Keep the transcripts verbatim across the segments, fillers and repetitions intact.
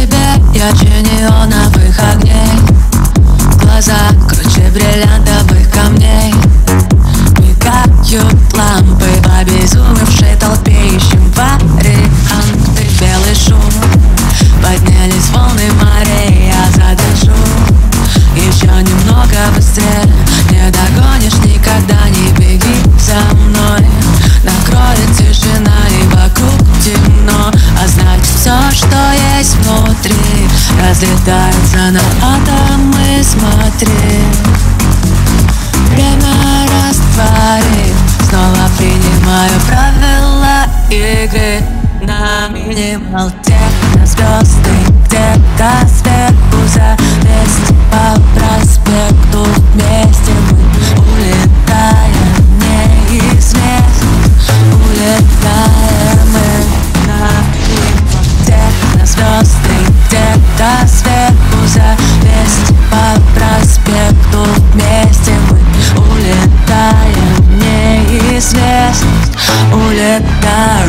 тебе ярче неоновых огней. Глаза круче бриллиантовых камней. Мигают лампы в обезумевшей толпе. Ищем варианты, белый шум. Поднялись волны морей, я задышу. Еще немного быстрее, не догонишь никогда. Не беги за мной, накроет тишина и вокруг темно. А значит все, что есть внутри, разлетается на атомы. Смотри, время растворит. Снова принимаю правила игры. На минимал техно звезды где-то сверху завесить по проспекту. Вместе мы улетаем неизвестно. Улетаем мы на минимал техно звезды где-то сверху завесить по проспекту. Вместе мы улетаем неизвестно. Улетаем.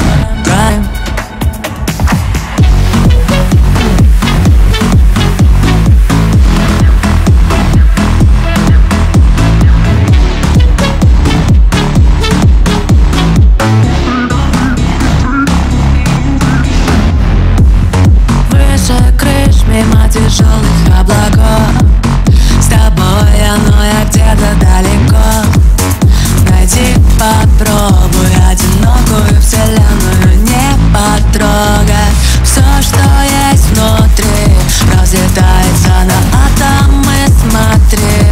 Мимо тяжелых облаков, с тобой оно я где-то далеко. Найди, попробуй одинокую вселенную не потрогать. Все, что есть внутри, разлетается на атомы. Смотри,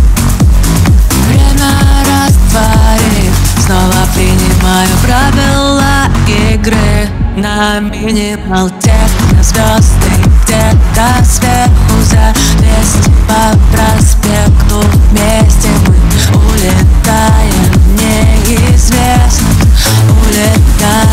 время растворит. Снова принимаю правила игры. На минимал техно звезды где-то сверху завесить по проспекту. Вместе мы улетаем неизвестно. Улетаем.